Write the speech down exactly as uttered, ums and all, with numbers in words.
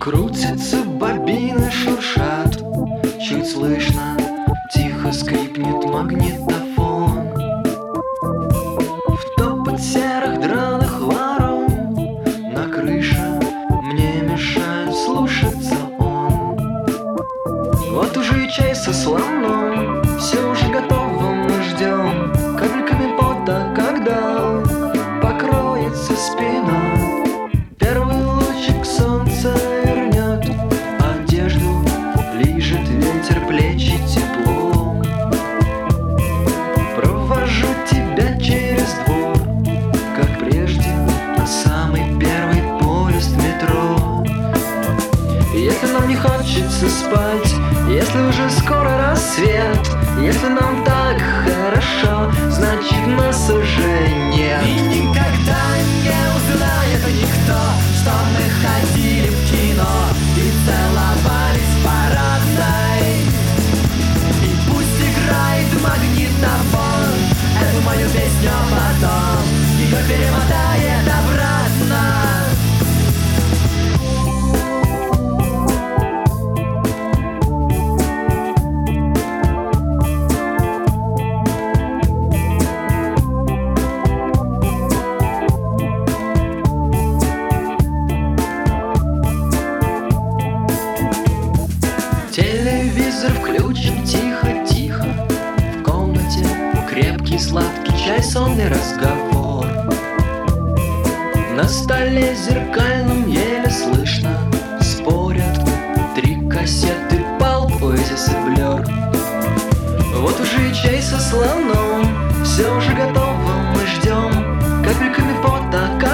Крутятся бобины, шуршат, чуть слышно, тихо скрипнет магнитофон. В топот серых драных ворон на крыше мне мешает слушаться он. Вот уже и чай со слоном, все уже готово, мы ждем капельками пота, когда покроется спина. Первый лучик солнца вернет одежду, лижет ветер плечи тепло. Провожу тебя через двор, как прежде, на самый первый поезд метро. Если нам не хочется спать, если уже скоро рассвет, если нам так хорошо, значит нас уже нет. И никогда не узнает никто, что мы ходили в кино и целовались в парадной. И пусть играет магнитофон эту мою песню, а потом ее перемотает обратно. Телевизор включен тихо-тихо, в комнате крепкий сладкий чай, сонный разговор. На столе зеркальном еле слышно спорят три кассеты Pulp, Oasis и Blur. Вот уже и чай со слоном, все уже готово, мы ждем капельками пота.